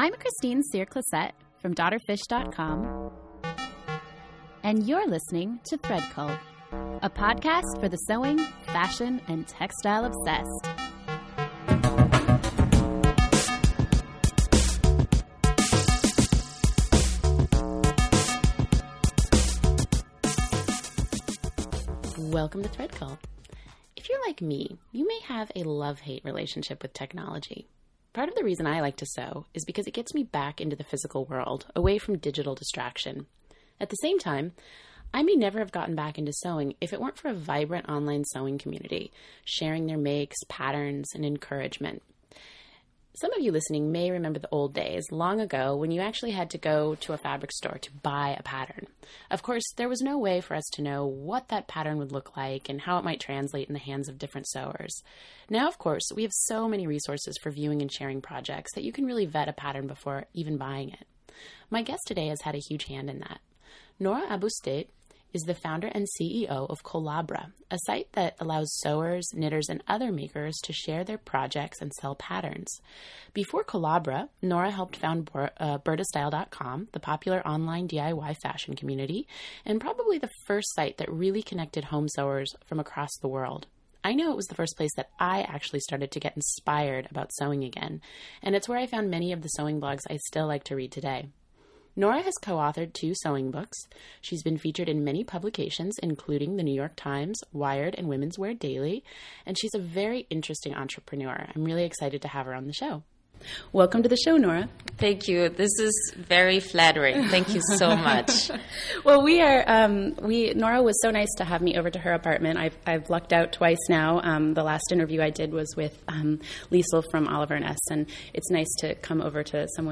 I'm Christine Cyr-Clisette from DaughterFish.com, and you're listening to Thread Cult, a podcast for the sewing, fashion, and textile obsessed. Welcome to Thread Cult. If you're like me, you may have a love-hate relationship with technology. Part of the reason I like to sew is because it gets me back into the physical world, away from digital distraction. At the same time, I may never have gotten back into sewing if it weren't for a vibrant online sewing community, sharing their makes, patterns, and encouragement. Some of you listening may remember the old days, long ago, when you actually had to go to a fabric store to buy a pattern. Of course, there was no way for us to know what that pattern would look like and how it might translate in the hands of different sewers. Now, of course, we have so many resources for viewing and sharing projects that you can really vet a pattern before even buying it. My guest today has had a huge hand in that. Nora Abousteit is the founder and CEO of Collabra, a site that allows sewers, knitters, and other makers to share their projects and sell patterns. Before Collabra, Nora helped found BurdaStyle.com, the popular online DIY fashion community, and probably the first site that really connected home sewers from across the world. I know it was the first place that I actually started to get inspired about sewing again, and it's where I found many of the sewing blogs I still like to read today. Nora has co-authored 2 sewing books. She's been featured in many publications, including the New York Times, Wired, and Women's Wear Daily, and she's a very interesting entrepreneur. I'm really excited to have her on the show. Welcome to the show, Nora. Thank you. This is very flattering. Thank you so much. Well, Nora was so nice to have me over to her apartment. I've lucked out twice now. The last interview I did was with Liesl from Oliver & S, and it's nice to come over to